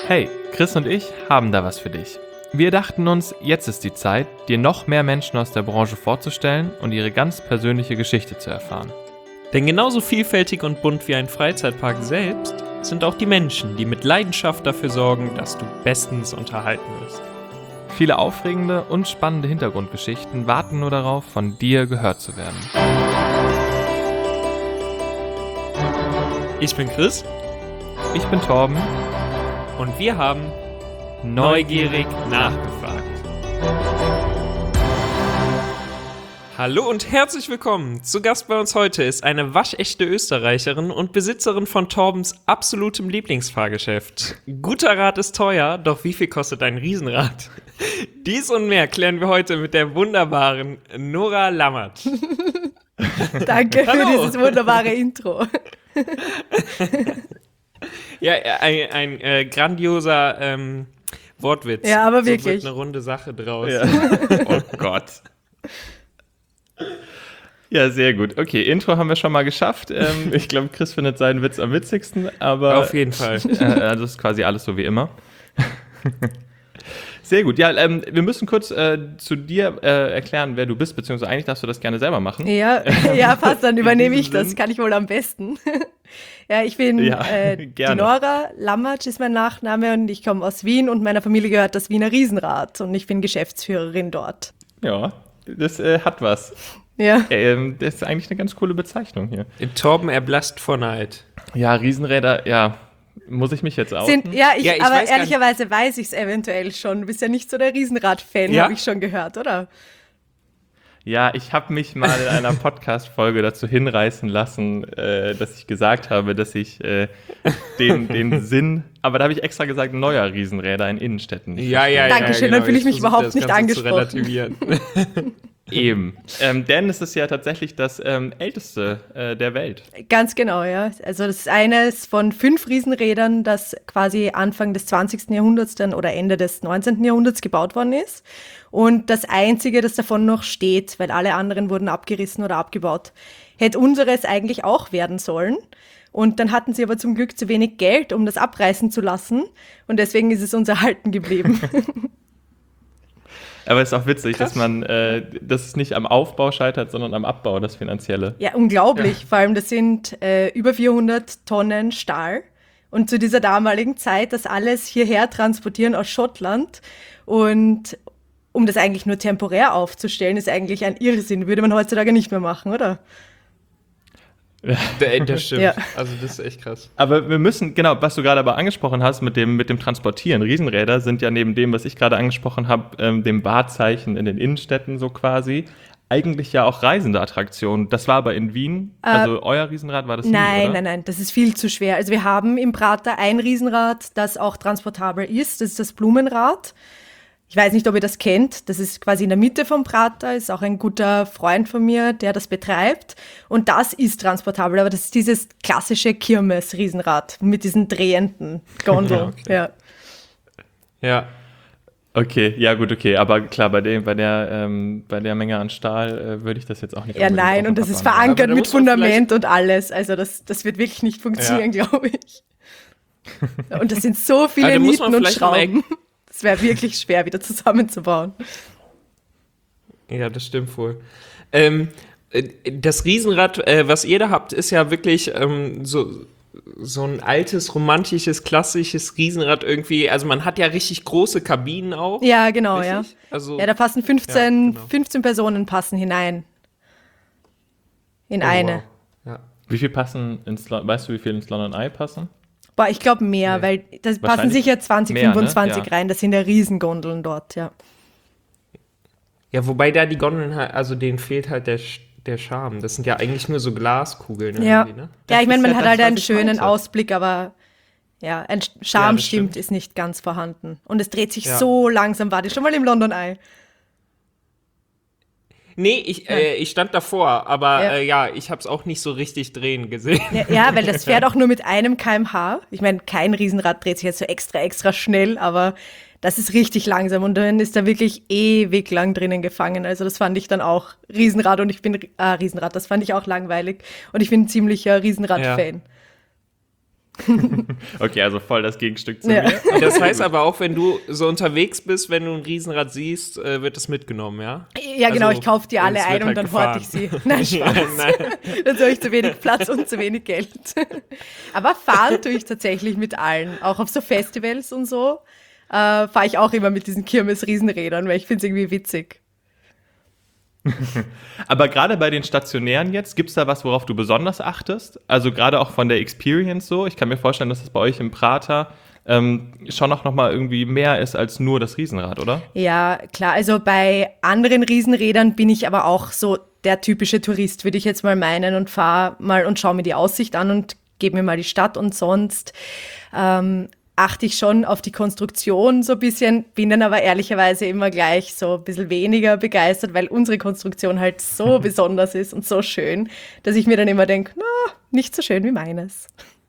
Hey, Chris und ich haben da was für dich. Wir dachten uns, jetzt ist die Zeit, dir noch mehr Menschen aus der Branche vorzustellen und ihre ganz persönliche Geschichte zu erfahren. Denn genauso vielfältig und bunt wie ein Freizeitpark selbst sind auch die Menschen, die mit Leidenschaft dafür sorgen, dass du bestens unterhalten wirst. Viele aufregende und spannende Hintergrundgeschichten warten nur darauf, von dir gehört zu werden. Ich bin Chris Ich bin Torben. und wir haben neugierig nachgefragt. Hallo und herzlich willkommen. Zu Gast bei uns heute ist eine waschechte Österreicherin und Besitzerin von Torbens absolutem Lieblingsfahrgeschäft. Guter Rat ist teuer, doch wie viel kostet ein Riesenrad? Dies und mehr klären wir heute mit der wunderbaren Nora Lammert. Danke für Hallo. dieses wunderbare Intro. Ja, ein grandioser Wortwitz. Ja, aber So wirklich. wird eine runde Sache draus. Ja. Oh Gott. Ja, sehr gut. Okay, Intro haben wir schon mal geschafft. Ich glaube, Chris findet seinen Witz am witzigsten, aber Auf jeden Fall. das ist quasi alles so wie immer. Sehr gut. Ja, wir müssen kurz zu dir erklären, wer du bist, beziehungsweise eigentlich darfst du das gerne selber machen. Ja, passt, dann übernehme ich diesem das. Sinn. Kann ich wohl am besten. Ja, ich bin die gerne. Nora Lammert ist mein Nachname und ich komme aus Wien und meiner Familie gehört das Wiener Riesenrad und ich bin Geschäftsführerin dort. Ja, das hat was. Ja, Das ist eigentlich eine ganz coole Bezeichnung hier. Torben erblasst vor Neid. Ja, Riesenräder, ja. Muss ich mich jetzt outen? aber Ja, ich weiß gar nicht. ehrlicherweise weiß ich es eventuell schon. Du bist ja nicht so der Riesenrad-Fan, Ja? habe ich schon gehört, oder? Ja, ich habe mich mal in einer Podcast-Folge dazu hinreißen lassen, dass ich gesagt habe, dass ich den Sinn, aber da habe ich extra gesagt, neuer Riesenräder in Innenstädten. nicht verstehe. Dankeschön, dann fühle ich mich versuche überhaupt das nicht Ganze zu angesprochen. relativieren. Eben. Denn es ist ja tatsächlich das älteste der Welt. Ganz genau, ja. Also das ist eines von 5 Riesenrädern, das quasi Anfang des 20. Jahrhunderts dann oder Ende des 19. Jahrhunderts gebaut worden ist. Und das einzige, das davon noch steht, weil alle anderen wurden abgerissen oder abgebaut. Hätte unseres eigentlich auch werden sollen. Und dann hatten sie aber zum Glück zu wenig Geld, um das abreißen zu lassen. Und deswegen ist es uns erhalten geblieben. Aber es ist auch witzig, Krass. dass man, dass es nicht am Aufbau scheitert, sondern am Abbau, das Finanzielle. Ja, unglaublich. Vor allem, das sind über 400 Tonnen Stahl. Und zu dieser damaligen Zeit das alles hierher transportieren aus Schottland. Und um das eigentlich nur temporär aufzustellen, ist eigentlich ein Irrsinn. Würde man heutzutage nicht mehr machen, oder? Das stimmt. Ja. Also das ist echt krass. Aber wir müssen, genau, was du gerade aber angesprochen hast mit dem Transportieren. Riesenräder sind ja neben dem, was ich gerade angesprochen habe, dem Wahrzeichen in den Innenstädten so quasi, eigentlich ja auch reisende Attraktionen. Das war aber in Wien, also euer Riesenrad war das nicht, oder? Nein, das ist viel zu schwer. Also wir haben im Prater ein Riesenrad, das auch transportabel ist. Das ist das Blumenrad. Ich weiß nicht, ob ihr das kennt. Das ist quasi in der Mitte vom Prater, ist auch ein guter Freund von mir, der das betreibt. Und das ist transportabel, aber das ist dieses klassische Kirmes-Riesenrad mit diesen drehenden Gondeln. Ja, okay. Ja. Ja. Okay, ja gut, okay, aber klar, bei der Menge an Stahl würde ich das jetzt auch nicht Ja, unbedingt nein, auf und den das ist Papa machen. Aber verankert da mit muss man Fundament und alles. Also das wird wirklich nicht funktionieren, glaube ich. Und das sind so viele Also da muss man Nieten und vielleicht noch mal Schrauben. Das wäre wirklich schwer, wieder zusammenzubauen. Ja, das stimmt wohl. Das Riesenrad, was ihr da habt, ist ja wirklich so ein altes, romantisches, klassisches Riesenrad irgendwie. Also man hat ja richtig große Kabinen auch. Ja, genau, Richtig? ja. Also, Ja, da passen Ja, 15, genau. 15 Personen passen hinein. In oh, eine. wow. Ja. Wie viel passen weißt du, wie viel ins London Eye passen? Boah, ich glaube mehr, Nee. weil da passen Wahrscheinlich sicher 20, mehr, ne? 25 Ja. rein. Das sind ja Riesengondeln dort, ja. Ja, wobei da die Gondeln halt, also denen fehlt halt der Charme. Das sind ja eigentlich nur so Glaskugeln Ja, irgendwie, ne? ja, ich meine, man ist ja hat das, halt was einen ich schönen meinte. Ausblick, aber ja, ein Ja, Charme das stimmt. ist nicht ganz vorhanden. Und es dreht sich Ja. so langsam. War die schon mal im London Eye? Nee, ich stand davor, aber Ja. ja, ich habe es auch nicht so richtig drehen gesehen. Ja, weil das fährt auch nur mit einem km/h. Ich meine, kein Riesenrad dreht sich jetzt so extra schnell, aber das ist richtig langsam und dann ist er wirklich ewig lang drinnen gefangen. Also das fand ich dann auch Riesenrad und ich bin Riesenrad, das fand ich auch langweilig und ich bin ein ziemlicher Riesenrad-Fan. Okay, also voll das Gegenstück zu Ja. mir. Das heißt aber auch, wenn du so unterwegs bist, wenn du ein Riesenrad siehst, wird das mitgenommen, ja? Ja, genau, Also, ich kaufe die alle es wird ein und halt dann horte ich sie. Nein, Ja, Spaß. nein. Dann habe ich zu wenig Platz und zu wenig Geld. Aber fahren tue ich tatsächlich mit allen. Auch auf so Festivals und so fahre ich auch immer mit diesen Kirmes-Riesenrädern, weil ich finde es irgendwie witzig. Aber gerade bei den stationären jetzt, gibt es da was, worauf du besonders achtest? Also gerade auch von der Experience so. Ich kann mir vorstellen, dass das bei euch im Prater schon auch noch mal irgendwie mehr ist als nur das Riesenrad, oder? Ja, klar. Also bei anderen Riesenrädern bin ich aber auch so der typische Tourist, würde ich jetzt mal meinen, und fahre mal und schaue mir die Aussicht an und gebe mir mal die Stadt. Und sonst achte ich schon auf die Konstruktion so ein bisschen, bin dann aber ehrlicherweise immer gleich so ein bisschen weniger begeistert, weil unsere Konstruktion halt so besonders ist und so schön, dass ich mir dann immer denke, na, nicht so schön wie meines.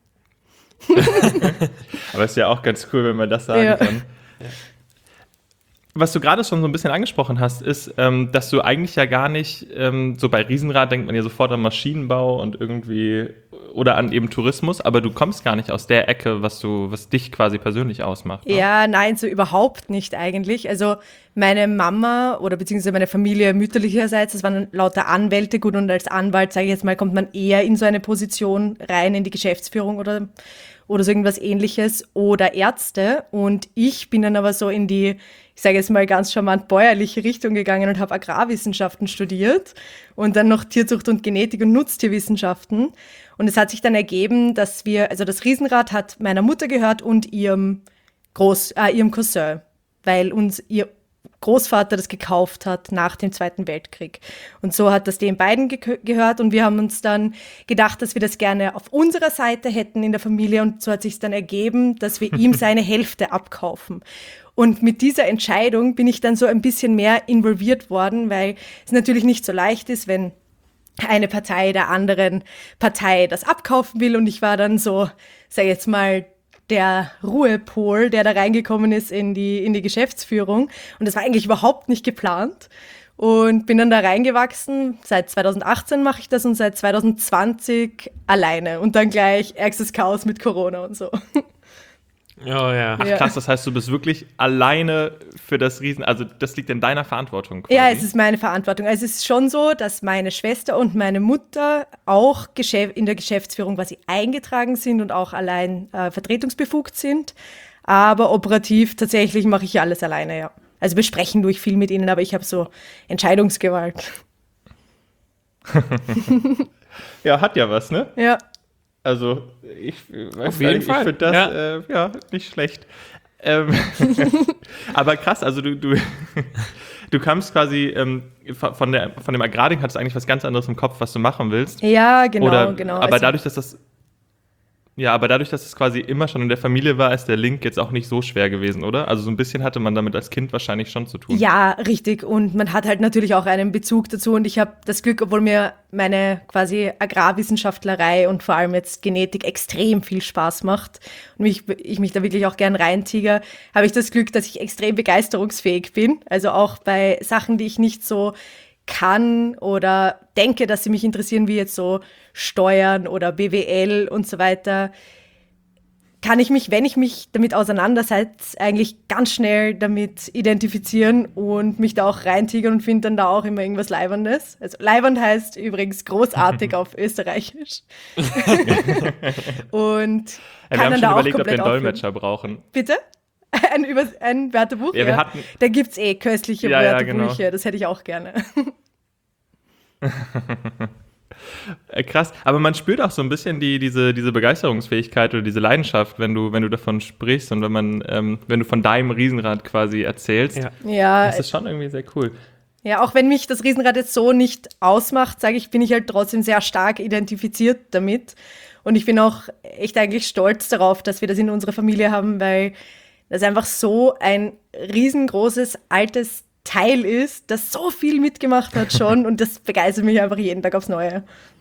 Aber ist ja auch ganz cool, wenn man das sagen kann. Was du gerade schon so ein bisschen angesprochen hast, ist, dass du eigentlich ja gar nicht, so bei Riesenrad denkt man ja sofort an Maschinenbau und irgendwie, oder an eben Tourismus, aber du kommst gar nicht aus der Ecke, was dich quasi persönlich ausmacht. Ne? Ja, nein, so überhaupt nicht eigentlich. Also meine Mama oder beziehungsweise meine Familie mütterlicherseits, das waren lauter Anwälte, gut, und als Anwalt, sage ich jetzt mal, kommt man eher in so eine Position rein, in die Geschäftsführung oder so irgendwas Ähnliches, oder Ärzte. Und ich bin dann aber so in die, ich sage jetzt mal ganz charmant, bäuerliche Richtung gegangen und habe Agrarwissenschaften studiert und dann noch Tierzucht und Genetik und Nutztierwissenschaften. Und es hat sich dann ergeben, dass also das Riesenrad hat meiner Mutter gehört und ihrem Cousin, weil uns ihr Großvater das gekauft hat nach dem Zweiten Weltkrieg. Und so hat das den beiden gehört und wir haben uns dann gedacht, dass wir das gerne auf unserer Seite hätten in der Familie, und so hat sich dann ergeben, dass wir ihm seine Hälfte abkaufen. Und mit dieser Entscheidung bin ich dann so ein bisschen mehr involviert worden, weil es natürlich nicht so leicht ist, wenn eine Partei der anderen Partei das abkaufen will, und ich war dann so, sag jetzt mal, der Ruhepol, der da reingekommen ist in die Geschäftsführung, und das war eigentlich überhaupt nicht geplant, und bin dann da reingewachsen. Seit 2018 mache ich das und seit 2020 alleine und dann gleich ärgstes Chaos mit Corona und so. Oh ja. Ach krass, das heißt, du bist wirklich alleine für das also das liegt in deiner Verantwortung quasi. Ja, es ist meine Verantwortung. Also es ist schon so, dass meine Schwester und meine Mutter auch in der Geschäftsführung quasi eingetragen sind und auch allein vertretungsbefugt sind. Aber operativ tatsächlich mache ich alles alleine, ja. Also besprechen tue ich viel mit ihnen, aber ich habe so Entscheidungsgewalt. Ja, hat ja was, ne? Ja. Also, ich Auf jeden Fall. Ich finde das nicht schlecht. Aber krass, also du kamst quasi von dem Agrarding, hattest eigentlich was ganz anderes im Kopf, was du machen willst. Ja, genau. Aber also, dadurch, dass es quasi immer schon in der Familie war, ist der Link jetzt auch nicht so schwer gewesen, oder? Also so ein bisschen hatte man damit als Kind wahrscheinlich schon zu tun. Ja, richtig. Und man hat halt natürlich auch einen Bezug dazu. Und ich habe das Glück, obwohl mir meine quasi Agrarwissenschaftlerei und vor allem jetzt Genetik extrem viel Spaß macht und ich mich da wirklich auch gern reintiger, habe ich das Glück, dass ich extrem begeisterungsfähig bin. Also auch bei Sachen, die ich nicht so kann oder denke, dass sie mich interessieren, wie jetzt so Steuern oder BWL und so weiter, kann ich mich, wenn ich mich damit auseinandersetze, eigentlich ganz schnell damit identifizieren und mich da auch reintigern und finde dann da auch immer irgendwas Leibendes. Also Leibend heißt übrigens großartig auf Österreichisch. Und wir kann haben dann schon da auch überlegt, ob wir komplett einen Dolmetscher brauchen. Bitte? Ein Wörterbuch? Ja, wir hatten, da gibt es köstliche Ja, Wörterbücher, genau. das hätte ich auch gerne. Krass, aber man spürt auch so ein bisschen diese Begeisterungsfähigkeit oder diese Leidenschaft, wenn du davon sprichst und wenn du von deinem Riesenrad quasi erzählst. Ja, Das ist schon irgendwie sehr cool. ja, auch wenn mich das Riesenrad jetzt so nicht ausmacht, sage ich, bin ich halt trotzdem sehr stark identifiziert damit. Und ich bin auch echt eigentlich stolz darauf, dass wir das in unserer Familie haben, weil das einfach so ein riesengroßes, altes Teil ist, das so viel mitgemacht hat schon, und das begeistert mich einfach jeden Tag aufs Neue.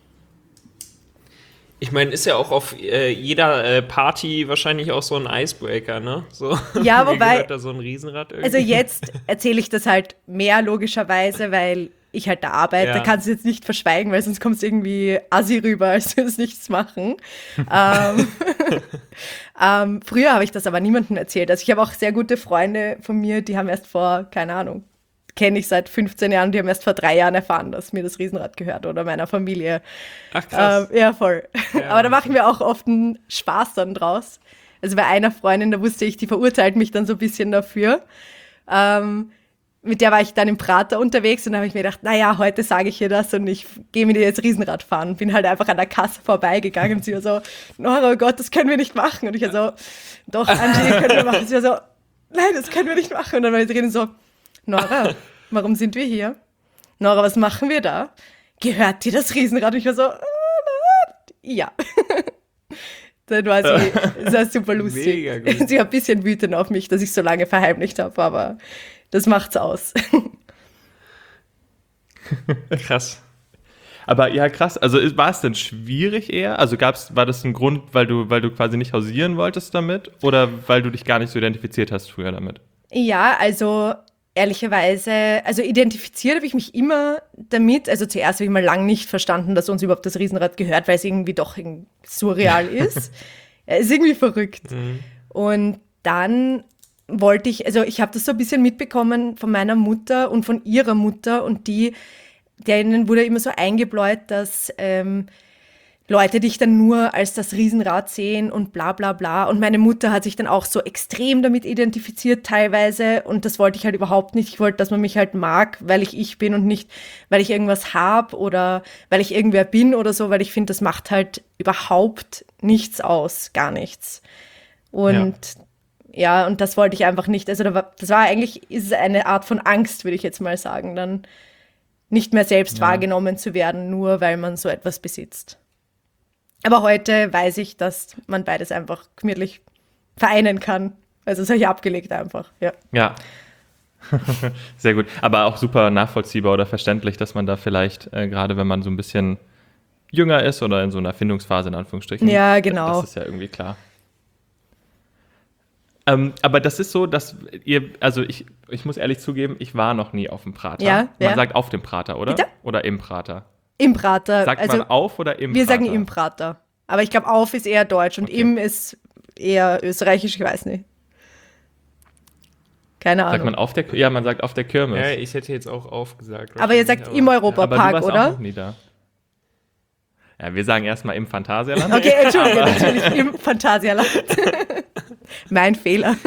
Ich meine, ist ja auch auf jeder Party wahrscheinlich auch so ein Icebreaker, ne? So, Ja, mir wobei, gehört da so ein Riesenrad irgendwie. also jetzt erzähle ich das halt mehr logischerweise, weil ich halt da arbeite, Ja. kannst du jetzt nicht verschweigen, weil sonst kommst du irgendwie assi rüber, als würdest du nichts machen. Früher habe ich das aber niemandem erzählt. Also ich habe auch sehr gute Freunde von mir, die haben erst vor, keine Ahnung, kenne ich seit 15 Jahren, die haben erst vor 3 Jahren erfahren, dass mir das Riesenrad gehört oder meiner Familie. Ach, krass. Ja, voll. Ja, Aber da machen wir auch oft einen Spaß dann draus. Also bei einer Freundin, da wusste ich, die verurteilt mich dann so ein bisschen dafür. Mit der war ich dann im Prater unterwegs und da habe ich mir gedacht, naja, heute sage ich ihr das und ich gehe mit ihr jetzt Riesenrad fahren. Bin halt einfach an der Kasse vorbeigegangen und sie war so, Nora, oh Gott, das können wir nicht machen. Und ich war so, doch, Angie, können wir machen. Sie war so, nein, das können wir nicht machen. Und dann war ich drin so, Nora, warum sind wir hier? Nora, was machen wir da? Gehört dir das Riesenrad? Und ich war so, ja. Dann war sie, das war super lustig. Mega gut. Sie war ein bisschen wütend auf mich, dass ich so lange verheimlicht habe, aber das macht's aus. Krass. Aber ja, krass. Also war es denn schwierig eher? Also war das ein Grund, weil du quasi nicht hausieren wolltest damit? Oder weil du dich gar nicht so identifiziert hast früher damit? Ja, also ehrlicherweise, also identifiziert habe ich mich immer damit. Also zuerst habe ich mal lang nicht verstanden, dass uns überhaupt das Riesenrad gehört, weil es irgendwie doch surreal ist. Ja, ist irgendwie verrückt. Und dann wollte ich, also ich habe das so ein bisschen mitbekommen von meiner Mutter und von ihrer Mutter und denen wurde immer so eingebläut, dass Leute dich dann nur als das Riesenrad sehen und bla bla bla. Und meine Mutter hat sich dann auch so extrem damit identifiziert teilweise und das wollte ich halt überhaupt nicht. Ich wollte, dass man mich halt mag, weil ich bin und nicht, weil ich irgendwas habe oder weil ich irgendwer bin oder so, weil ich finde, das macht halt überhaupt nichts aus, gar nichts. Und ja, und das wollte ich einfach nicht. Also das war eigentlich, ist es eine Art von Angst, würde ich jetzt mal sagen, dann nicht mehr selbst wahrgenommen zu werden, nur weil man so etwas besitzt. Aber heute weiß ich, dass man beides einfach gemütlich vereinen kann. Also das habe ich abgelegt einfach, ja. Ja. Sehr gut. Aber auch super nachvollziehbar oder verständlich, dass man da vielleicht, gerade wenn man so ein bisschen jünger ist oder in so einer Findungsphase in Anführungsstrichen. Ja, genau. Das ist ja irgendwie klar. Aber das ist so, dass also ich muss ehrlich zugeben, ich war noch nie auf dem Prater. Ja, Man ja. sagt auf dem Prater, oder? Bitte? Oder im Prater. Im Prater. Sagt also man auf oder im wir Prater? sagen im Prater. Aber ich glaube, auf ist eher deutsch und Okay. im ist eher österreichisch, ich weiß nicht. Keine Sagt Ahnung. man auf der Ja, man sagt auf der Kirmes. Ja, ich hätte jetzt auch aufgesagt. Aber ihr sagt im aber du Europapark, warst auch oder? noch nie da. Ja, wir sagen erstmal im Phantasialand. Okay, Entschuldige, natürlich im Phantasialand. Mein Fehler.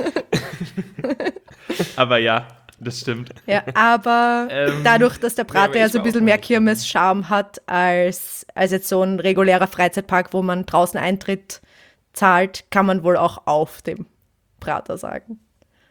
Aber ja, das stimmt. Ja, aber dadurch, dass der aber Prater ja ich so ein war bisschen auch mehr mal. Kirmes-Charme hat als jetzt so ein regulärer Freizeitpark, wo man draußen Eintritt zahlt, kann man wohl auch auf dem Prater sagen.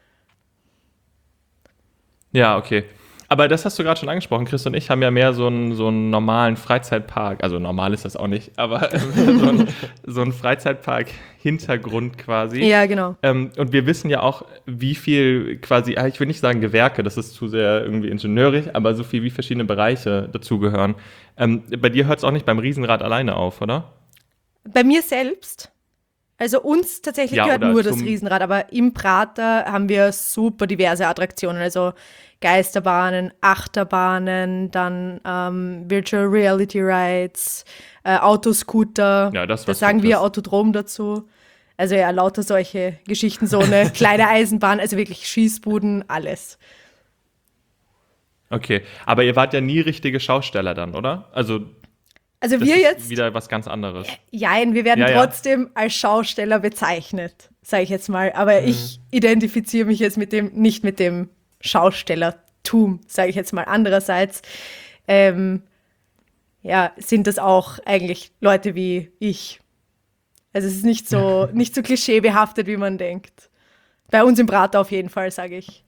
Ja, okay. Aber das hast du gerade schon angesprochen. Chris und ich haben ja mehr so einen normalen Freizeitpark. Also normal ist das auch nicht, aber so ein Freizeitpark-Hintergrund quasi. Ja, genau. Und wir wissen ja auch, wie viel quasi, ich will nicht sagen Gewerke, das ist zu sehr irgendwie ingenieurig, aber so viel wie verschiedene Bereiche dazugehören. Bei dir hört es auch nicht beim Riesenrad alleine auf, oder? Bei mir selbst, also uns tatsächlich Ja, gehört oder nur das zum- Riesenrad, aber im Prater haben wir super diverse Attraktionen, also Geisterbahnen, Achterbahnen, dann Virtual Reality Rides, Autoscooter, Ja, das, das was sagen du wir kriegst. Autodrom dazu. Also ja, lauter solche Geschichten, so eine kleine Eisenbahn, also wirklich Schießbuden, alles. Okay, aber ihr wart ja nie richtige Schausteller dann, oder? Also Also das wir ist jetzt, wieder was ganz anderes. jein, wir werden Ja, ja. trotzdem als Schausteller bezeichnet, sage ich jetzt mal. Aber ich identifiziere mich jetzt nicht mit dem Schaustellertum, sage ich jetzt mal. Andererseits sind das auch eigentlich Leute wie ich. Also es ist nicht so klischeebehaftet, wie man denkt. Bei uns im Prater auf jeden Fall, sage ich.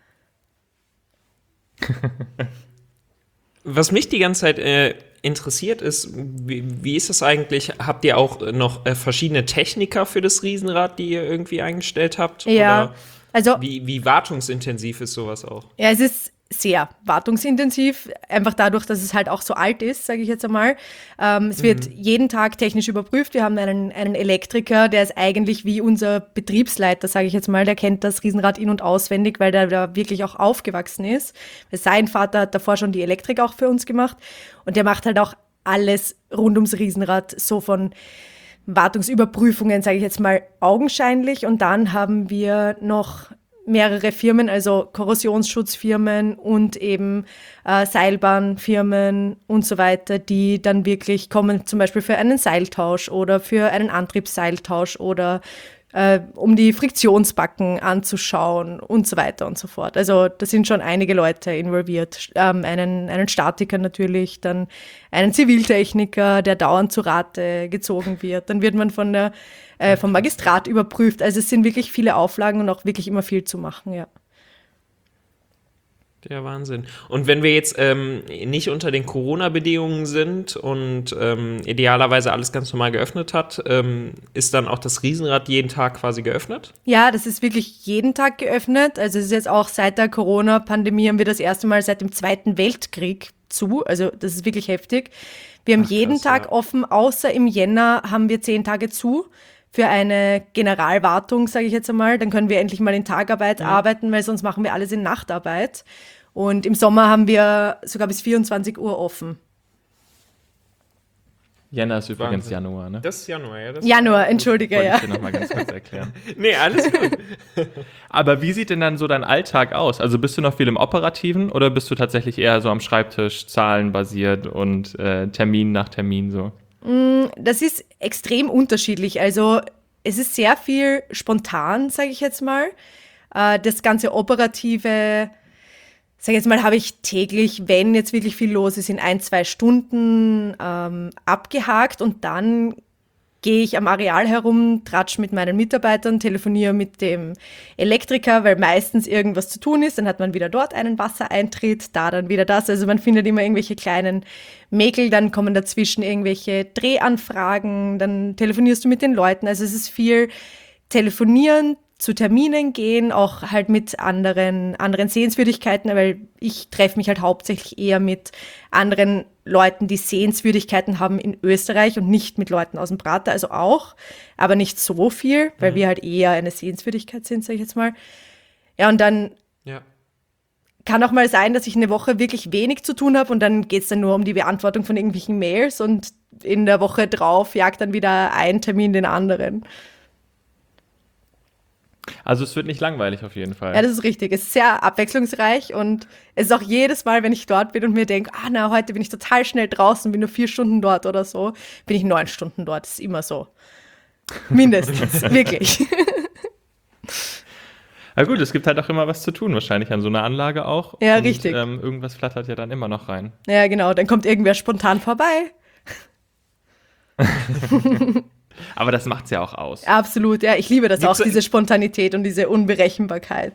Was mich die ganze Zeit interessiert ist, wie ist das eigentlich? Habt ihr auch noch verschiedene Techniker für das Riesenrad, die ihr irgendwie eingestellt habt? Ja, Oder also wie wartungsintensiv ist sowas auch? ja, es ist sehr wartungsintensiv, einfach dadurch, dass es halt auch so alt ist, sage ich jetzt einmal. Es wird jeden Tag technisch überprüft. Wir haben einen Elektriker, der ist eigentlich wie unser Betriebsleiter, sage ich jetzt mal. Der kennt das Riesenrad in- und auswendig, weil der da wirklich auch aufgewachsen ist. Sein Vater hat davor schon die Elektrik auch für uns gemacht. Und der macht halt auch alles rund ums Riesenrad, so von Wartungsüberprüfungen, sage ich jetzt mal, augenscheinlich. Und dann haben wir noch mehrere Firmen, also Korrosionsschutzfirmen und eben Seilbahnfirmen und so weiter, die dann wirklich kommen, zum Beispiel für einen Seiltausch oder für einen Antriebsseiltausch oder um die Friktionsbacken anzuschauen und so weiter und so fort. Also da sind schon einige Leute involviert. Einen Statiker natürlich, dann einen Ziviltechniker, der dauernd zu Rate gezogen wird. Dann wird man vom Magistrat überprüft. Also es sind wirklich viele Auflagen und auch wirklich immer viel zu machen, ja. Der Wahnsinn. Und wenn wir jetzt nicht unter den Corona-Bedingungen sind und idealerweise alles ganz normal geöffnet hat, ist dann auch das Riesenrad jeden Tag quasi geöffnet? Ja, das ist wirklich jeden Tag geöffnet. Also es ist jetzt auch seit der Corona-Pandemie haben wir das erste Mal seit dem Zweiten Weltkrieg zu. Also das ist wirklich heftig. Wir haben jeden Tag offen, außer im Jänner haben wir 10 Tage zu. Für eine Generalwartung, sage ich jetzt einmal. Dann können wir endlich mal in Tagarbeit arbeiten, weil sonst machen wir alles in Nachtarbeit. Und im Sommer haben wir sogar bis 24 Uhr offen. Jänner ist übrigens Wahnsinn. Januar, ne? Das ist Januar, ja. Januar, entschuldige, Wollte ja. ich dir nochmal ganz kurz erklären. Nee, alles gut. Aber wie sieht denn dann so dein Alltag aus? Also bist du noch viel im Operativen oder bist du tatsächlich eher so am Schreibtisch, zahlenbasiert und Termin nach Termin so? Das ist extrem unterschiedlich. Also es ist sehr viel spontan, sage ich jetzt mal. Das ganze Operative, sage ich jetzt mal, habe ich täglich, wenn jetzt wirklich viel los ist, in 1-2 Stunden abgehakt und dann gehe ich am Areal herum, tratsche mit meinen Mitarbeitern, telefoniere mit dem Elektriker, weil meistens irgendwas zu tun ist. Dann hat man wieder dort einen Wassereintritt, da dann wieder das. Also man findet immer irgendwelche kleinen Mäkel, dann kommen dazwischen irgendwelche Drehanfragen, dann telefonierst du mit den Leuten. Also es ist viel telefonieren, zu Terminen gehen, auch halt mit anderen Sehenswürdigkeiten, weil ich treffe mich halt hauptsächlich eher mit anderen Leuten, die Sehenswürdigkeiten haben in Österreich und nicht mit Leuten aus dem Prater, also auch, aber nicht so viel, weil wir halt eher eine Sehenswürdigkeit sind, sage ich jetzt mal. Ja, und dann kann auch mal sein, dass ich eine Woche wirklich wenig zu tun habe und dann geht es dann nur um die Beantwortung von irgendwelchen Mails und in der Woche drauf jagt dann wieder ein Termin den anderen. Also es wird nicht langweilig auf jeden Fall. Ja, das ist richtig. Es ist sehr abwechslungsreich und es ist auch jedes Mal, wenn ich dort bin und mir denke, heute bin ich total schnell draußen, bin nur 4 Stunden dort oder so, bin ich 9 Stunden dort. Das ist immer so. Mindestens, wirklich. Na gut, es gibt halt auch immer was zu tun, wahrscheinlich an so einer Anlage auch. Ja, und, richtig. Irgendwas flattert ja dann immer noch rein. Ja, genau. Dann kommt irgendwer spontan vorbei. Aber das macht's ja auch aus. Absolut, ja. Ich liebe das Gibt's auch, diese Spontanität und diese Unberechenbarkeit.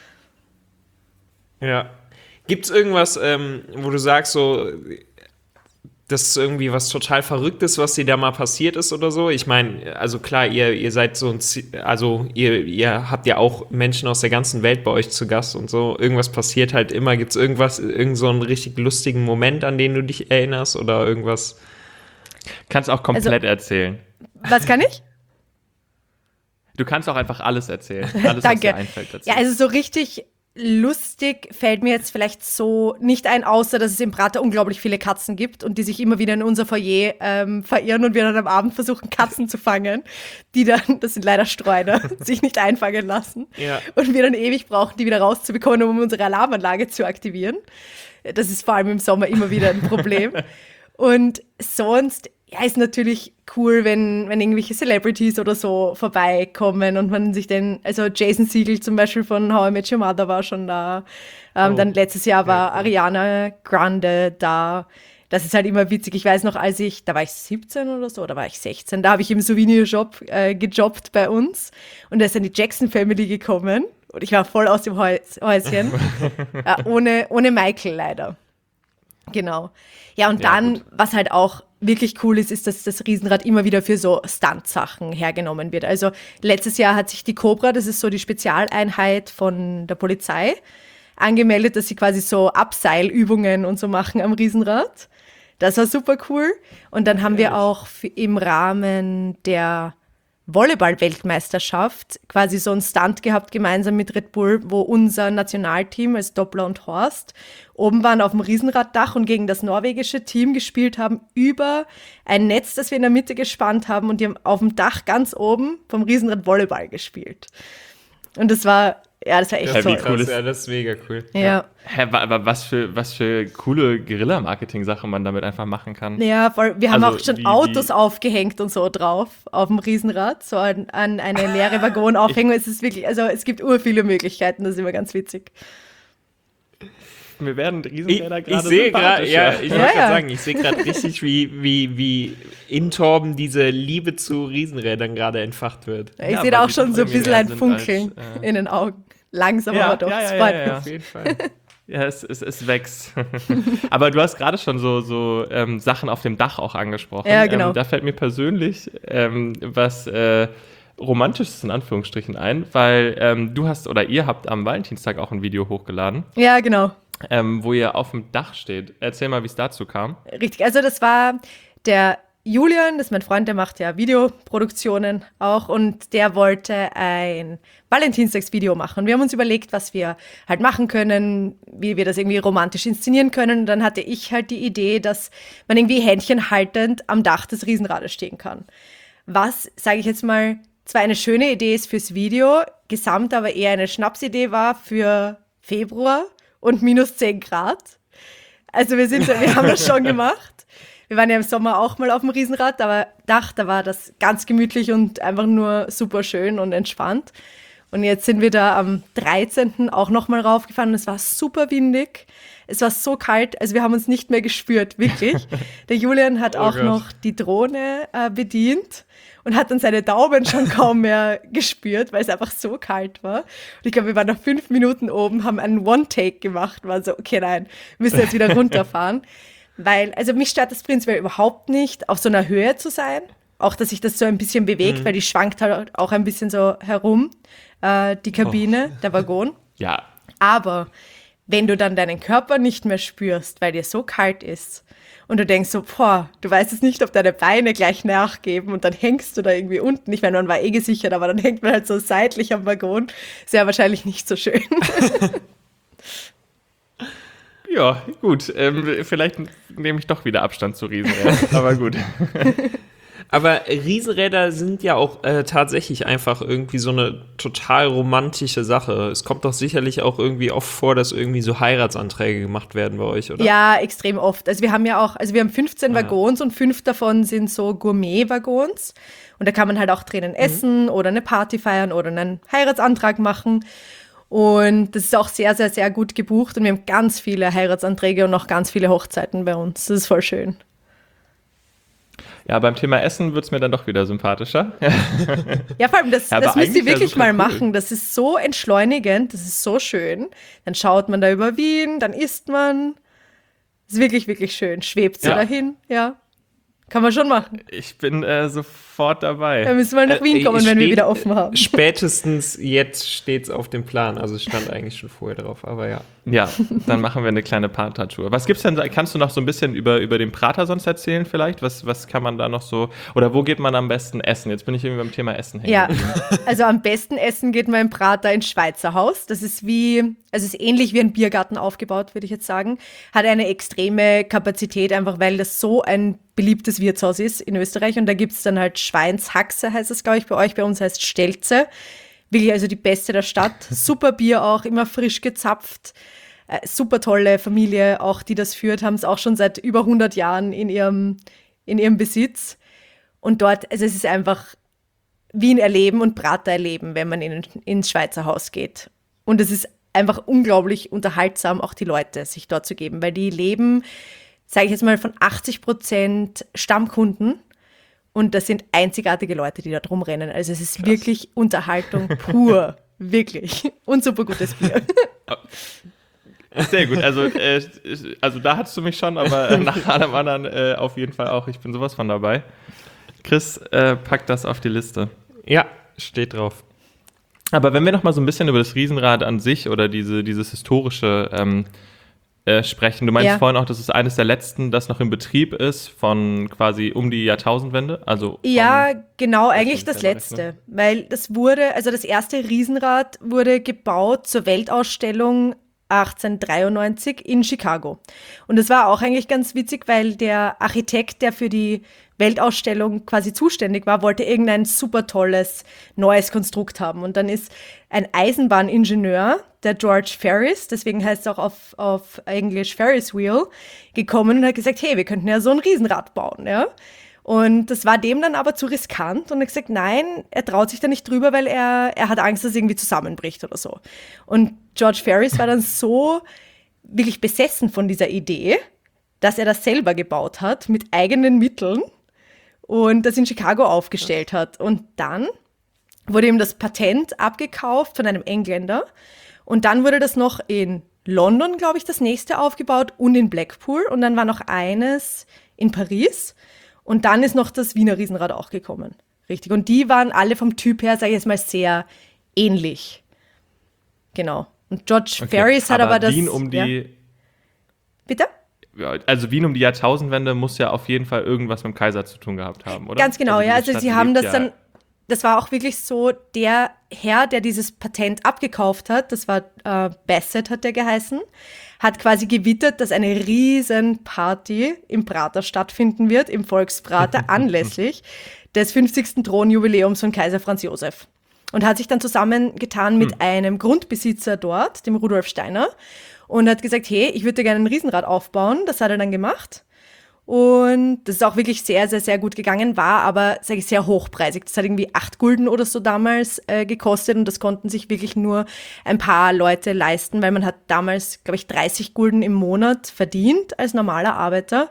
Ja. Gibt es irgendwas, wo du sagst, so, das ist irgendwie was total Verrücktes, was dir da mal passiert ist oder so? Ich meine, also klar, ihr seid so ihr habt ja auch Menschen aus der ganzen Welt bei euch zu Gast und so. Irgendwas passiert halt immer. Gibt es irgend so einen richtig lustigen Moment, an den du dich erinnerst oder irgendwas? Kannst auch komplett erzählen. Was kann ich? Du kannst auch einfach alles erzählen. Alles, Danke. was dir einfällt dazu. Ja, also so richtig lustig fällt mir jetzt vielleicht so nicht ein, außer dass es im Prater unglaublich viele Katzen gibt und die sich immer wieder in unser Foyer verirren und wir dann am Abend versuchen, Katzen zu fangen, die dann, das sind leider Streuner, sich nicht einfangen lassen. Ja. Und wir dann ewig brauchen, die wieder rauszubekommen, um unsere Alarmanlage zu aktivieren. Das ist vor allem im Sommer immer wieder ein Problem. Und sonst, ja, ist natürlich cool, wenn irgendwelche Celebrities oder so vorbeikommen und man sich also Jason Segel zum Beispiel von How I Met Your Mother war schon da. Dann letztes Jahr war Ariana Grande da. Das ist halt immer witzig. Ich weiß noch, da war ich 17 oder so, oder war ich 16, da habe ich im Souvenirshop gejobbt bei uns und da ist dann die Jackson Family gekommen und ich war voll aus dem Häuschen. Ohne Michael leider. Genau. Ja, und dann, was halt auch wirklich cool ist, dass das Riesenrad immer wieder für so Stunt-Sachen hergenommen wird. Also letztes Jahr hat sich die Cobra, das ist so die Spezialeinheit von der Polizei, angemeldet, dass sie quasi so Abseilübungen und so machen am Riesenrad. Das war super cool. Und dann haben wir auch im Rahmen der Volleyball-Weltmeisterschaft quasi so einen Stunt gehabt, gemeinsam mit Red Bull, wo unser Nationalteam als Doppler und Horst oben waren auf dem Riesenraddach und gegen das norwegische Team gespielt haben über ein Netz, das wir in der Mitte gespannt haben, und die haben auf dem Dach ganz oben vom Riesenrad Volleyball gespielt. Und das war echt toll. Cool ist. Ja, das ist mega cool. Ja. Aber was für coole Guerilla-Marketing-Sachen man damit einfach machen kann. Ja, voll. Wir haben Also, auch schon Autos aufgehängt und so drauf, auf dem Riesenrad, so an eine leere Waggonaufhängung. Es ist wirklich, also es gibt viele Möglichkeiten, das ist immer ganz witzig. Wir werden Riesenräder Ich gerade sehe gerade, sympathischer. ich wollte gerade sagen, ich sehe gerade richtig, wie in Torben diese Liebe zu Riesenrädern gerade entfacht wird. Ich Ja, sehe da weil auch die schon doch so ein irgendwie bisschen mehr ein sind Funkeln als, in den Augen. Langsam, aber doch. Es freut mich. Auf jeden Fall. Ja, es wächst. Aber du hast gerade schon so Sachen auf dem Dach auch angesprochen. Ja, genau. Da fällt mir persönlich was Romantisches in Anführungsstrichen ein, weil du hast oder ihr habt am Valentinstag auch ein Video hochgeladen, Ja, genau. wo ihr auf dem Dach steht. Erzähl mal, wie es dazu kam. Richtig. Also das war der Julian, das ist mein Freund, der macht ja Videoproduktionen auch, und der wollte ein Valentinstagsvideo machen. Und wir haben uns überlegt, was wir halt machen können, wie wir das irgendwie romantisch inszenieren können. Und dann hatte ich halt die Idee, dass man irgendwie händchenhaltend am Dach des Riesenrades stehen kann. Was, sage ich jetzt mal, zwar eine schöne Idee ist fürs Video, gesamt aber eher eine Schnapsidee war für Februar und minus 10 Grad. Also wir haben das schon gemacht. Wir waren ja im Sommer auch mal auf dem Riesenrad, aber da war das ganz gemütlich und einfach nur super schön und entspannt. Und jetzt sind wir da am 13. auch nochmal raufgefahren und es war super windig. Es war so kalt, also wir haben uns nicht mehr gespürt, wirklich. Der Julian hat auch Gott. noch die Drohne bedient und hat dann seine Daumen schon kaum mehr gespürt, weil es einfach so kalt war. Und ich glaube, wir waren nach 5 Minuten oben, haben einen One-Take gemacht, war so, okay, nein, wir müssen jetzt wieder runterfahren. Weil, also mich stört das prinzipiell überhaupt nicht, auf so einer Höhe zu sein. Auch, dass sich das so ein bisschen bewegt, weil die schwankt halt auch ein bisschen so herum, die Kabine, der Waggon. Ja, Aber wenn du dann deinen Körper nicht mehr spürst, weil dir so kalt ist und du denkst so, boah, du weißt jetzt nicht, ob deine Beine gleich nachgeben und dann hängst du da irgendwie unten. Ich meine, man war gesichert, aber dann hängt man halt so seitlich am Waggon. Sehr wahrscheinlich nicht so schön. ja, gut. Vielleicht nehme ich doch wieder Abstand zu Riesenrädern, aber gut. Aber Riesenräder sind ja auch tatsächlich einfach irgendwie so eine total romantische Sache. Es kommt doch sicherlich auch irgendwie oft vor, dass irgendwie so Heiratsanträge gemacht werden bei euch, oder? Ja, extrem oft. Also wir haben 15 Waggons und 5 davon sind so Gourmet-Waggons. Und da kann man halt auch drinnen essen oder eine Party feiern oder einen Heiratsantrag machen. Und das ist auch sehr, sehr, sehr gut gebucht. Und wir haben ganz viele Heiratsanträge und noch ganz viele Hochzeiten bei uns. Das ist voll schön. Ja, beim Thema Essen wird es mir dann doch wieder sympathischer. Ja, vor allem, das aber müsst ihr eigentlich ja wirklich super mal cool. machen. Das ist so entschleunigend, das ist so schön. Dann schaut man da über Wien, dann isst man. Das ist wirklich, wirklich schön. Schwebt so Ja. dahin, ja. Kann man schon machen. Ich bin sofort dabei. Da müssen wir nach Wien kommen, wenn wir wieder offen haben. Spätestens jetzt steht's auf dem Plan. Also es stand eigentlich schon vorher drauf, aber ja. Ja, dann machen wir eine kleine Prater-Tour. Was gibt's denn, kannst du noch so ein bisschen über den Prater sonst erzählen vielleicht? Was kann man da noch so, oder wo geht man am besten essen? Jetzt bin ich irgendwie beim Thema Essen hängen. Ja, also am besten essen geht man im Prater ins Schweizer Haus. Das ist ist ähnlich wie ein Biergarten aufgebaut, würde ich jetzt sagen. Hat eine extreme Kapazität, einfach weil das so ein beliebtes Wirtshaus ist in Österreich. Und da gibt's dann halt Schweinshaxe, heißt es, glaube ich, bei euch. Bei uns heißt Stelze. Wirklich also die beste der Stadt. Super Bier auch, immer frisch gezapft. Super tolle Familie auch, die das führt, haben es auch schon seit über 100 Jahren in ihrem Besitz. Und dort, also es ist einfach Wien erleben und Prater erleben, wenn man ins Schweizer Haus geht. Und es ist einfach unglaublich unterhaltsam, auch die Leute sich dort zu geben, weil die leben, sage ich jetzt mal, von 80% Stammkunden. Und das sind einzigartige Leute, die da drum rennen. Also es ist wirklich Unterhaltung pur. Wirklich. Und super gutes Bier. Sehr gut, also da hattest du mich schon, aber nach allem anderen auf jeden Fall auch. Ich bin sowas von dabei. Chris, pack das auf die Liste. Ja, steht drauf. Aber wenn wir noch mal so ein bisschen über das Riesenrad an sich oder dieses historische sprechen. Du meinst vorhin auch, das ist eines der letzten, das noch in Betrieb ist, von quasi um die Jahrtausendwende? Also ja, genau, eigentlich das letzte. Weil das erste Riesenrad wurde gebaut zur Weltausstellung 1893 in Chicago. Und das war auch eigentlich ganz witzig, weil der Architekt, der für die Weltausstellung quasi zuständig war, wollte irgendein super tolles neues Konstrukt haben. Und dann ist ein Eisenbahningenieur, der George Ferris, deswegen heißt es auch auf Englisch Ferris Wheel, gekommen und hat gesagt, hey, wir könnten ja so ein Riesenrad bauen, ja. Und das war dem dann aber zu riskant und er hat gesagt, nein, er traut sich da nicht drüber, weil er hat Angst, dass es irgendwie zusammenbricht oder so. Und George Ferris war dann so wirklich besessen von dieser Idee, dass er das selber gebaut hat mit eigenen Mitteln und das in Chicago aufgestellt hat. Und dann wurde ihm das Patent abgekauft von einem Engländer und dann wurde das noch in London, glaube ich, das nächste aufgebaut und in Blackpool und dann war noch eines in Paris. Und dann ist noch das Wiener Riesenrad auch gekommen. Richtig. Und die waren alle vom Typ her, sage ich jetzt mal, sehr ähnlich. Genau. Und George Ferris hat aber das... Wien um die... Ja. Bitte? Also Wien um die Jahrtausendwende muss ja auf jeden Fall irgendwas mit dem Kaiser zu tun gehabt haben, oder? Ganz genau, ja. Also Stadt sie haben das ja dann... Das war auch wirklich so, der Herr, der dieses Patent abgekauft hat, das war Bassett, hat der geheißen, hat quasi gewittert, dass eine riesen Party im Prater stattfinden wird, im Volksprater, anlässlich des 50. Thronjubiläums von Kaiser Franz Josef. Und hat sich dann zusammengetan mit einem Grundbesitzer dort, dem Rudolf Steiner, und hat gesagt, hey, ich würde gerne ein Riesenrad aufbauen. Das hat er dann gemacht. Und das ist auch wirklich sehr, sehr, sehr gut gegangen, war aber, sage ich, sehr hochpreisig. Das hat irgendwie 8 Gulden oder so damals gekostet und das konnten sich wirklich nur ein paar Leute leisten, weil man hat damals, glaube ich, 30 Gulden im Monat verdient als normaler Arbeiter.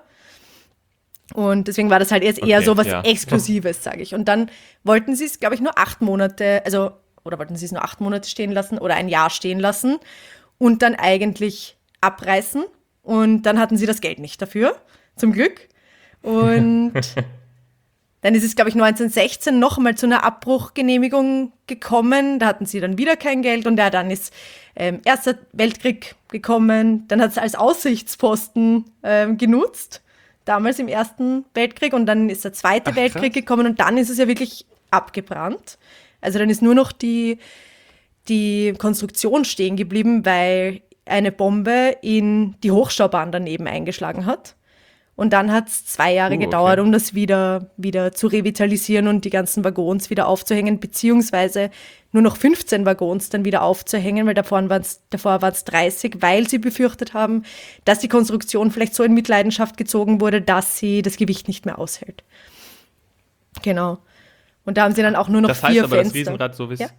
Und deswegen war das halt jetzt eher so was Exklusives, sage ich. Und dann wollten sie es, glaube ich, nur 8 Monate, oder wollten sie es nur 8 Monate stehen lassen oder ein Jahr stehen lassen und dann eigentlich abreißen. Und dann hatten sie das Geld nicht dafür. Zum Glück. Und dann ist es, glaube ich, 1916 noch mal zu einer Abbruchgenehmigung gekommen. Da hatten sie dann wieder kein Geld und dann ist Erster Weltkrieg gekommen. Dann hat es als Aussichtsposten genutzt, damals im Ersten Weltkrieg. Und dann ist der Zweite Weltkrieg gekommen und dann ist es ja wirklich abgebrannt. Also dann ist nur noch die Konstruktion stehen geblieben, weil eine Bombe in die Hochschaubahn daneben eingeschlagen hat. Und dann hat es 2 Jahre gedauert, um das wieder zu revitalisieren und die ganzen Waggons wieder aufzuhängen, beziehungsweise nur noch 15 Waggons dann wieder aufzuhängen, weil davor waren es 30, weil sie befürchtet haben, dass die Konstruktion vielleicht so in Mitleidenschaft gezogen wurde, dass sie das Gewicht nicht mehr aushält. Genau. Und da haben sie dann auch nur noch 4 Fenster. Das heißt aber, das Riesenrad, so wie es...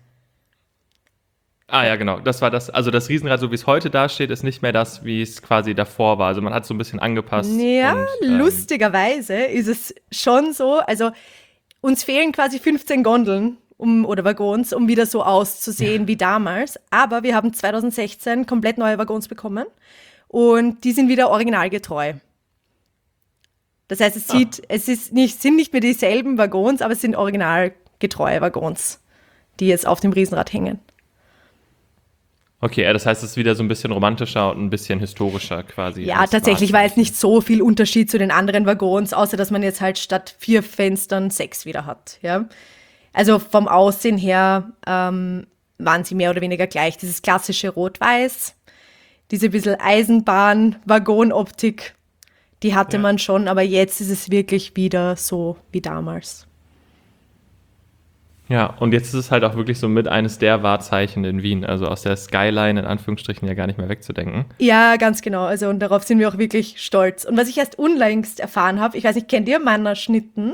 Ah ja, genau. Das war das. Also das Riesenrad, so wie es heute dasteht, ist nicht mehr das, wie es quasi davor war. Also man hat so ein bisschen angepasst. Ja, und, lustigerweise ist es schon so. Also uns fehlen quasi 15 Gondeln oder Waggons, um wieder so auszusehen wie damals. Aber wir haben 2016 komplett neue Waggons bekommen und die sind wieder originalgetreu. Das heißt, sind nicht mehr dieselben Waggons, aber es sind originalgetreue Waggons, die jetzt auf dem Riesenrad hängen. Okay, das heißt, es ist wieder so ein bisschen romantischer und ein bisschen historischer quasi. Ja, tatsächlich war jetzt nicht so viel Unterschied zu den anderen Waggons, außer dass man jetzt halt statt 4 Fenstern 6 wieder hat. Ja? Also vom Aussehen her waren sie mehr oder weniger gleich. Dieses klassische Rot-Weiß, diese bisschen Eisenbahn-Waggon-Optik, die hatte man schon, aber jetzt ist es wirklich wieder so wie damals. Ja, und jetzt ist es halt auch wirklich so mit eines der Wahrzeichen in Wien, also aus der Skyline in Anführungsstrichen ja gar nicht mehr wegzudenken. Ja, ganz genau, also und darauf sind wir auch wirklich stolz. Und was ich erst unlängst erfahren habe, ich weiß nicht, kennt ihr Mannerschnitten?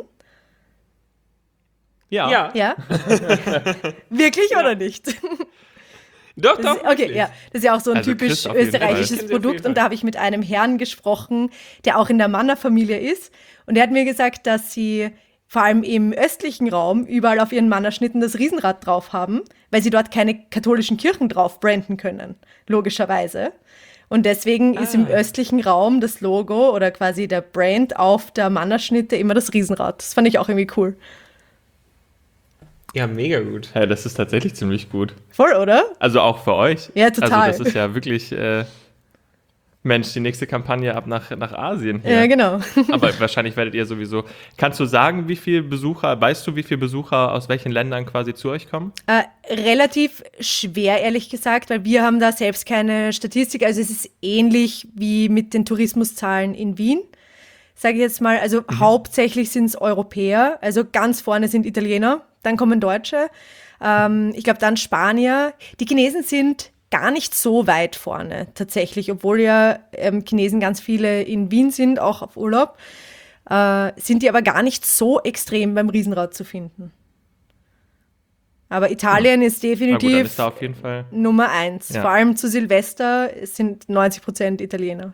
Ja. Ja? Wirklich oder nicht? Doch. Okay, ja. Das ist ja auch so ein Also typisch Chris auf jeden österreichisches Fall. Produkt. Und da habe ich mit einem Herrn gesprochen, der auch in der Manner-Familie ist. Und der hat mir gesagt, dass sie vor allem im östlichen Raum überall auf ihren Mannerschnitten das Riesenrad drauf haben, weil sie dort keine katholischen Kirchen drauf branden können, logischerweise. Und deswegen ist im östlichen Raum das Logo oder quasi der Brand auf der Mannerschnitte immer das Riesenrad. Das fand ich auch irgendwie cool. Ja, mega gut. Ja, das ist tatsächlich ziemlich gut. Voll, oder? Also auch für euch. Ja, total. Also das ist ja wirklich, Mensch, die nächste Kampagne ab nach Asien hier. Ja, genau. Aber wahrscheinlich werdet ihr sowieso. Kannst du sagen, weißt du, wie viele Besucher aus welchen Ländern quasi zu euch kommen? Relativ schwer, ehrlich gesagt, weil wir haben da selbst keine Statistik. Also es ist ähnlich wie mit den Tourismuszahlen in Wien, sage ich jetzt mal. Also hauptsächlich sind es Europäer, also ganz vorne sind Italiener, dann kommen Deutsche, ich glaube dann Spanier. Die Chinesen sind gar nicht so weit vorne tatsächlich, obwohl ja Chinesen ganz viele in Wien sind, auch auf Urlaub, sind die aber gar nicht so extrem beim Riesenrad zu finden. Aber Italien ist Na gut, dann definitiv ist da auf jeden Fall. Nummer 1. Ja. Vor allem zu Silvester sind 90% Italiener.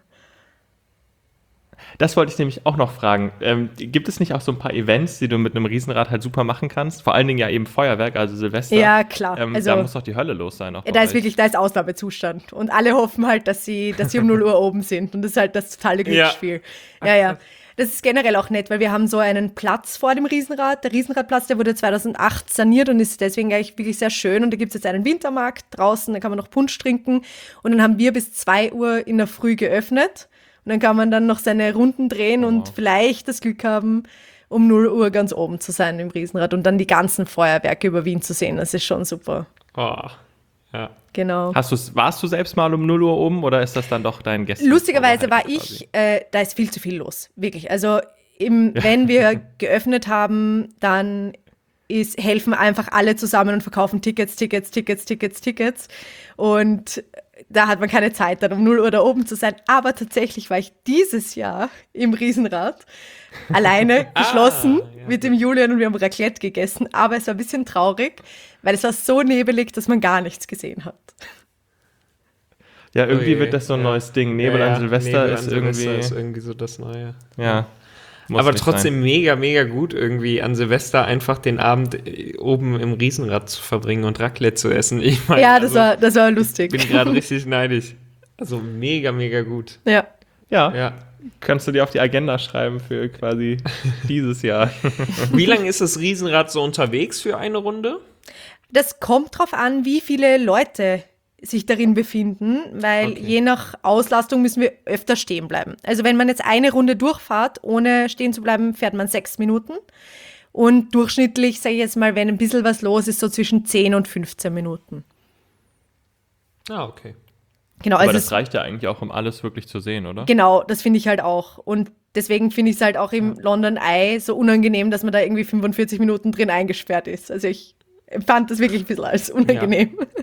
Das wollte ich nämlich auch noch fragen. Gibt es nicht auch so ein paar Events, die du mit einem Riesenrad halt super machen kannst? Vor allen Dingen ja eben Feuerwerk, also Silvester. Ja, klar. Da muss doch die Hölle los sein. Auch bei Da ist euch. wirklich, da ist Ausnahmezustand. Und alle hoffen halt, dass sie um 0 Uhr oben sind. Und das ist halt das totale Glücksspiel. Ja. Das ist generell auch nett, weil wir haben so einen Platz vor dem Riesenrad. Der Riesenradplatz, der wurde 2008 saniert und ist deswegen eigentlich wirklich sehr schön. Und da gibt es jetzt einen Wintermarkt draußen, da kann man noch Punsch trinken. Und dann haben wir bis 2 Uhr in der Früh geöffnet. Und dann kann man dann noch seine Runden drehen und vielleicht das Glück haben, um 0 Uhr ganz oben zu sein im Riesenrad und dann die ganzen Feuerwerke über Wien zu sehen. Das ist schon super. Oh, ja. Genau. Warst du selbst mal um 0 Uhr oben oder ist das dann doch dein Gäste? Lustigerweise war ich, da ist viel zu viel los, wirklich. Also wenn wir geöffnet haben, dann helfen einfach alle zusammen und verkaufen Tickets. Und da hat man keine Zeit, dann um 0 Uhr da oben zu sein. Aber tatsächlich war ich dieses Jahr im Riesenrad alleine geschlossen mit dem Julian und wir haben Raclette gegessen. Aber es war ein bisschen traurig, weil es war so nebelig, dass man gar nichts gesehen hat. Ja, irgendwie wird das so ein neues Ding. Nebel an Silvester Nebel ist an Silvester irgendwie. ist irgendwie so das Neue. Ja. Muss Aber nicht trotzdem sein. mega, mega gut, irgendwie an Silvester einfach den Abend oben im Riesenrad zu verbringen und Raclette zu essen. Ich meine, Ja, das war lustig. bin gerade richtig neidisch. Also mega, mega gut. Ja. Ja. Kannst du dir auf die Agenda schreiben für quasi dieses Jahr. Wie lange ist das Riesenrad so unterwegs für eine Runde? Das kommt drauf an, wie viele Leute sich darin befinden, weil je nach Auslastung müssen wir öfter stehen bleiben. Also wenn man jetzt eine Runde durchfährt, ohne stehen zu bleiben, fährt man 6 Minuten. Und durchschnittlich, sage ich jetzt mal, wenn ein bisschen was los ist, so zwischen 10 und 15 Minuten. Ah, okay. Genau, Aber also das reicht ja eigentlich auch, um alles wirklich zu sehen, oder? genau, das finde ich halt auch. Und deswegen finde ich es halt auch im London Eye so unangenehm, dass man da irgendwie 45 Minuten drin eingesperrt ist. Also ich empfand das wirklich ein bisschen als unangenehm. Ja.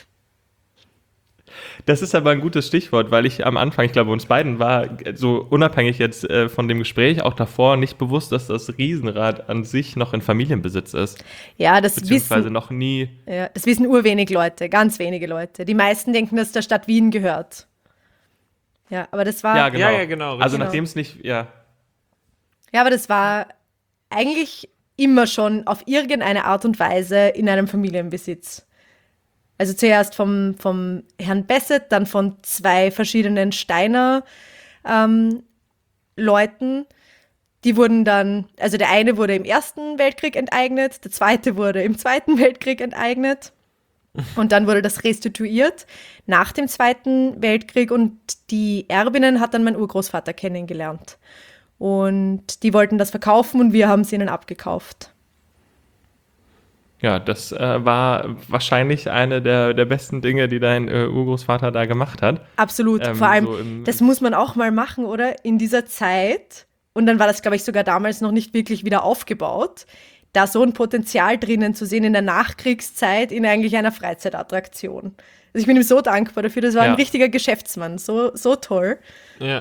Das ist aber ein gutes Stichwort, weil ich am Anfang, ich glaube, uns beiden war so unabhängig jetzt von dem Gespräch auch davor nicht bewusst, dass das Riesenrad an sich noch in Familienbesitz ist. Ja, das beziehungsweise wissen noch nie. Ja, das wissen urwenig Leute, ganz wenige Leute. Die meisten denken, dass es der Stadt Wien gehört. Ja, aber das war. Ja, genau. Ja, genau. Also Genau. nachdem es nicht, ja. Ja, aber das war eigentlich immer schon auf irgendeine Art und Weise in einem Familienbesitz. Also zuerst vom Herrn Bassett, dann von 2 verschiedenen Steiner Leuten. Die wurden dann, also der eine wurde im Ersten Weltkrieg enteignet, der zweite wurde im Zweiten Weltkrieg enteignet. Und dann wurde das restituiert nach dem Zweiten Weltkrieg und die Erbinnen hat dann mein Urgroßvater kennengelernt. Und die wollten das verkaufen und wir haben es ihnen abgekauft. Ja, das war wahrscheinlich eine der besten Dinge, die dein Urgroßvater da gemacht hat. Absolut. Vor allem, so das muss man auch mal machen, oder? In dieser Zeit. Und dann war das, glaube ich, sogar damals noch nicht wirklich wieder aufgebaut. Da so ein Potenzial drinnen zu sehen in der Nachkriegszeit in eigentlich einer Freizeitattraktion. Also ich bin ihm so dankbar dafür. Das war ein richtiger Geschäftsmann. So toll. Ja.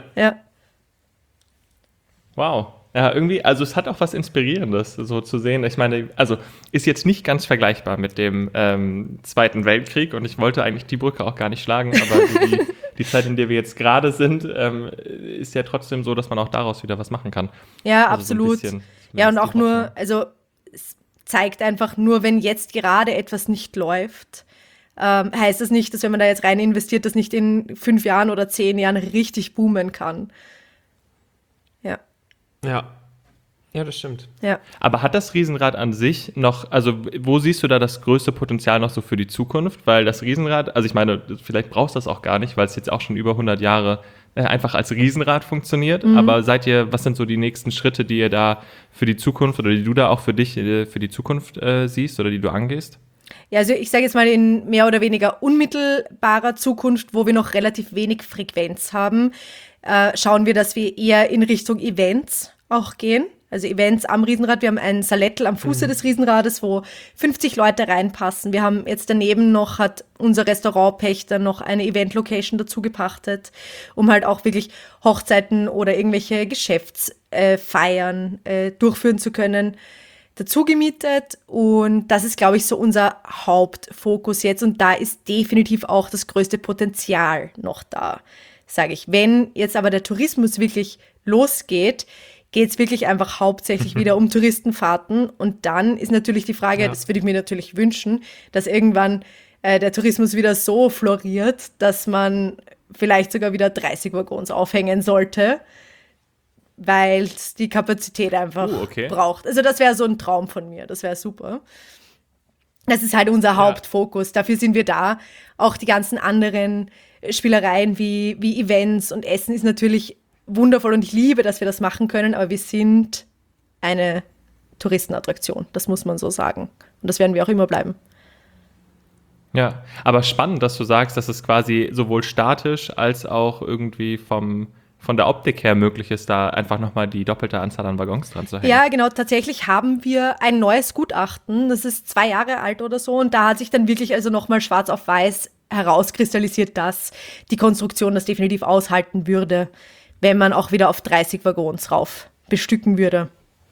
Wow. Ja, irgendwie, also es hat auch was Inspirierendes, so zu sehen. Ich meine, also ist jetzt nicht ganz vergleichbar mit dem Zweiten Weltkrieg und ich wollte eigentlich die Brücke auch gar nicht schlagen, aber so die Zeit, in der wir jetzt gerade sind, ist ja trotzdem so, dass man auch daraus wieder was machen kann. Ja, Also so ein absolut. bisschen, Ja, und auch die Hoffnung. nur, also es zeigt einfach nur, wenn jetzt gerade etwas nicht läuft, heißt das nicht, dass wenn man da jetzt rein investiert, das nicht in 5 Jahren oder 10 Jahren richtig boomen kann. Ja. Ja. Ja, das stimmt. Ja. Aber hat das Riesenrad an sich noch, also wo siehst du da das größte Potenzial noch so für die Zukunft? Weil das Riesenrad, also ich meine, vielleicht brauchst du das auch gar nicht, weil es jetzt auch schon über 100 Jahre einfach als Riesenrad funktioniert. Aber was sind so die nächsten Schritte, die ihr da für die Zukunft oder die du da auch für dich für die Zukunft siehst oder die du angehst? Ja, also ich sage jetzt mal in mehr oder weniger unmittelbarer Zukunft, wo wir noch relativ wenig Frequenz haben, schauen wir, dass wir eher in Richtung Events auch gehen. Also Events am Riesenrad. Wir haben ein Salettel am Fuße des Riesenrades, wo 50 Leute reinpassen. Wir haben jetzt daneben noch, hat unser Restaurantpächter noch eine Event-Location dazu gepachtet, um halt auch wirklich Hochzeiten oder irgendwelche Geschäftsfeiern durchführen zu können, dazu gemietet. Und das ist, glaube ich, so unser Hauptfokus jetzt. Und da ist definitiv auch das größte Potenzial noch da, sage ich. Wenn jetzt aber der Tourismus wirklich losgeht, geht es wirklich einfach hauptsächlich wieder um Touristenfahrten. Und dann ist natürlich die Frage, das würde ich mir natürlich wünschen, dass irgendwann der Tourismus wieder so floriert, dass man vielleicht sogar wieder 30 Waggons aufhängen sollte, weil es die Kapazität einfach braucht. Also das wäre so ein Traum von mir, das wäre super. Das ist halt unser Hauptfokus, dafür sind wir da. Auch die ganzen anderen Spielereien wie Events und Essen ist natürlich wundervoll und ich liebe, dass wir das machen können, aber wir sind eine Touristenattraktion, das muss man so sagen. Und das werden wir auch immer bleiben. Ja, aber spannend, dass du sagst, dass es quasi sowohl statisch als auch irgendwie von der Optik her möglich ist, da einfach nochmal die doppelte Anzahl an Waggons dran zu hängen. Ja, genau. Tatsächlich haben wir ein neues Gutachten, das ist 2 Jahre alt oder so, und da hat sich dann wirklich also nochmal schwarz auf weiß herauskristallisiert, dass die Konstruktion das definitiv aushalten würde, wenn man auch wieder auf 30 Waggons rauf bestücken würde.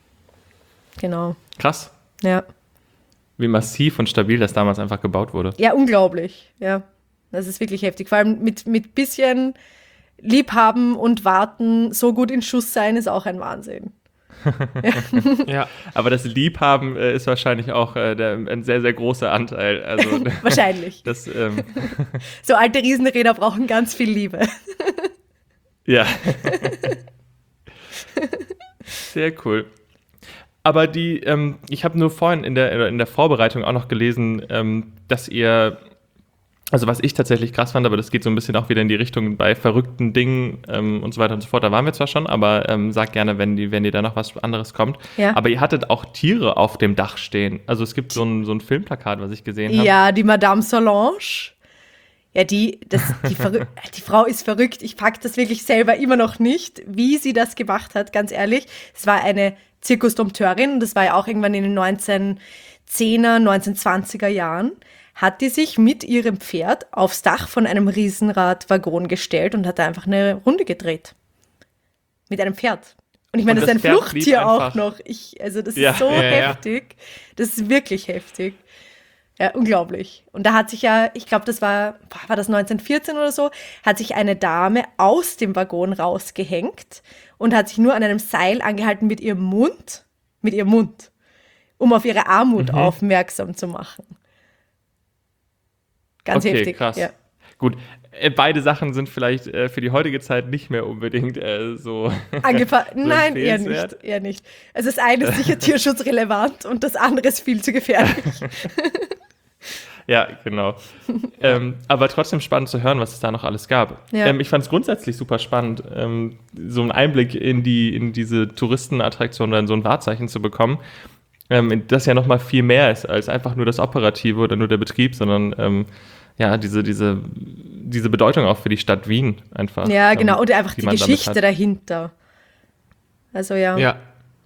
Genau. Krass. Ja. Wie massiv und stabil das damals einfach gebaut wurde. Ja, unglaublich. Ja, das ist wirklich heftig. Vor allem mit bisschen Liebhaben und Warten so gut in Schuss sein, ist auch ein Wahnsinn. Ja. Aber das Liebhaben ist wahrscheinlich auch ein sehr, sehr großer Anteil. Also, Wahrscheinlich. So alte Riesenräder brauchen ganz viel Liebe. Ja. Sehr cool. Aber ich habe nur vorhin in der Vorbereitung auch noch gelesen, dass ihr, also was ich tatsächlich krass fand, aber das geht so ein bisschen auch wieder in die Richtung bei verrückten Dingen und so weiter und so fort. Da waren wir zwar schon, aber sag gerne, wenn dir da noch was anderes kommt. Ja. Aber ihr hattet auch Tiere auf dem Dach stehen. Also es gibt so ein Filmplakat, was ich gesehen habe. Ja, die Madame Solange. Ja, die Frau ist verrückt. Ich pack das wirklich selber immer noch nicht, wie sie das gemacht hat, ganz ehrlich. Es war eine Zirkusdompteurin und das war ja auch irgendwann in den 1910er, 1920er Jahren, hat die sich mit ihrem Pferd aufs Dach von einem Riesenradwaggon gestellt und hat da einfach eine Runde gedreht. Mit einem Pferd. Und ich meine, das ist ein Pferd Fluchttier auch noch. Das ist so heftig. Das ist wirklich heftig. Ja, unglaublich. Und da hat sich ja, ich glaube, das war das 1914 oder so, hat sich eine Dame aus dem Waggon rausgehängt und hat sich nur an einem Seil angehalten mit ihrem Mund, um auf ihre Armut aufmerksam zu machen. Ganz heftig. Krass. Ja. Gut, beide Sachen sind vielleicht für die heutige Zeit nicht mehr unbedingt so Nein, eher nicht. Also das eine ist sicher tierschutzrelevant und das andere ist viel zu gefährlich. Ja, genau. Aber trotzdem spannend zu hören, was es da noch alles gab. Ja. Ich fand es grundsätzlich super spannend, so einen Einblick in diese Touristenattraktion oder in so ein Wahrzeichen zu bekommen, das ja nochmal viel mehr ist als einfach nur das Operative oder nur der Betrieb, sondern diese Bedeutung auch für die Stadt Wien einfach. Ja, genau. Und einfach die Geschichte dahinter. Also ja. Ja.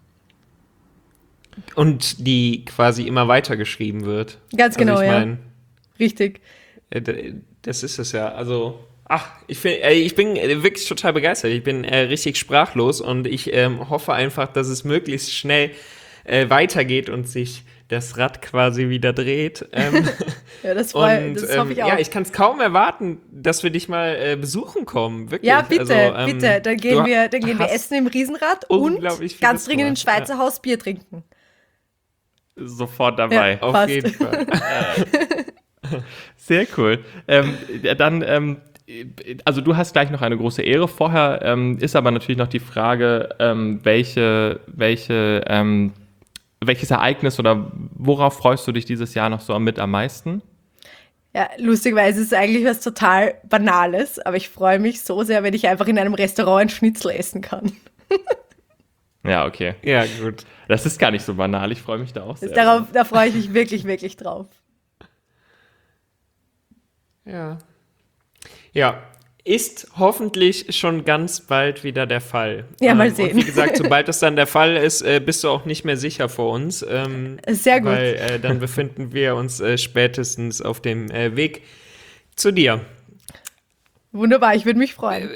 Und die quasi immer weitergeschrieben wird. Ganz genau, ja. Richtig. Das ist es ja. Also, ich bin wirklich total begeistert. Ich bin richtig sprachlos und ich hoffe einfach, dass es möglichst schnell weitergeht und sich das Rad quasi wieder dreht. Ja, das hoffe ich auch. Ja, ich kann es kaum erwarten, dass wir dich mal besuchen kommen. Wirklich. Ja, bitte. Dann gehen wir essen im Riesenrad und ganz dringend in Schweizer Haus Bier trinken. Sofort dabei. Ja, auf jeden Fall. Sehr cool. Dann also du hast gleich noch eine große Ehre. Vorher ist aber natürlich noch die Frage, welches Ereignis oder worauf freust du dich dieses Jahr noch so mit am meisten? Ja, lustigerweise ist es eigentlich was total Banales, aber ich freue mich so sehr, wenn ich einfach in einem Restaurant ein Schnitzel essen kann. Ja, okay. Ja, gut. Das ist gar nicht so banal, ich freue mich da auch sehr. Da freue ich mich wirklich, wirklich drauf. Ja. Ja, ist hoffentlich schon ganz bald wieder der Fall. Ja, mal sehen. Und wie gesagt, sobald das dann der Fall ist, bist du auch nicht mehr sicher vor uns. Sehr gut. Weil dann befinden wir uns spätestens auf dem Weg zu dir. Wunderbar, ich würde mich freuen.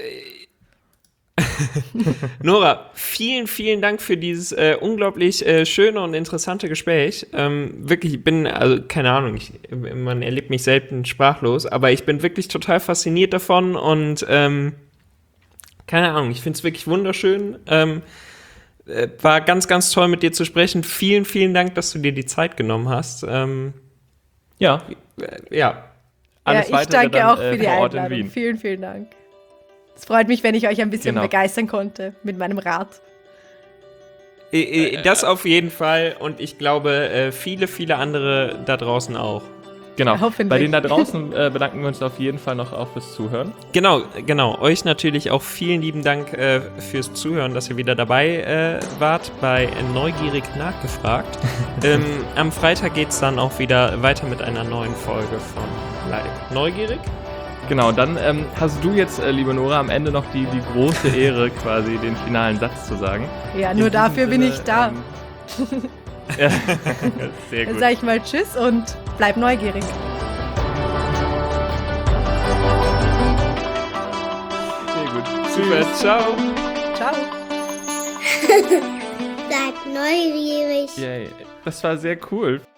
Nora, vielen, vielen Dank für dieses unglaublich schöne und interessante Gespräch. Wirklich, ich bin, also keine Ahnung, man erlebt mich selten sprachlos, aber ich bin wirklich total fasziniert davon und keine Ahnung, ich finde es wirklich wunderschön. War ganz, ganz toll mit dir zu sprechen. Vielen, vielen Dank, dass du dir die Zeit genommen hast. Ja. Ja. Alles ich Weitere danke dann, auch für die vor Ort in Einladung. Wien. Vielen, vielen Dank. Es freut mich, wenn ich euch ein bisschen Genau. begeistern konnte mit meinem Rat. Das auf jeden Fall und ich glaube, viele, viele andere da draußen auch. Genau. Ja, hoffentlich. Bei denen da draußen bedanken wir uns auf jeden Fall noch auch fürs Zuhören. Genau. Euch natürlich auch vielen lieben Dank fürs Zuhören, dass ihr wieder dabei wart bei Neugierig Nachgefragt. Am Freitag geht es dann auch wieder weiter mit einer neuen Folge von Neugierig. Genau, dann hast du jetzt, liebe Nora, am Ende noch die große Ehre, quasi den finalen Satz zu sagen. Ja, In nur diesem dafür bin Sinne, ich da. Ja, sehr Dann gut. sage ich mal Tschüss und bleib neugierig. Sehr gut. Super, ciao. Ciao. Seid neugierig. Yay. Das war sehr cool.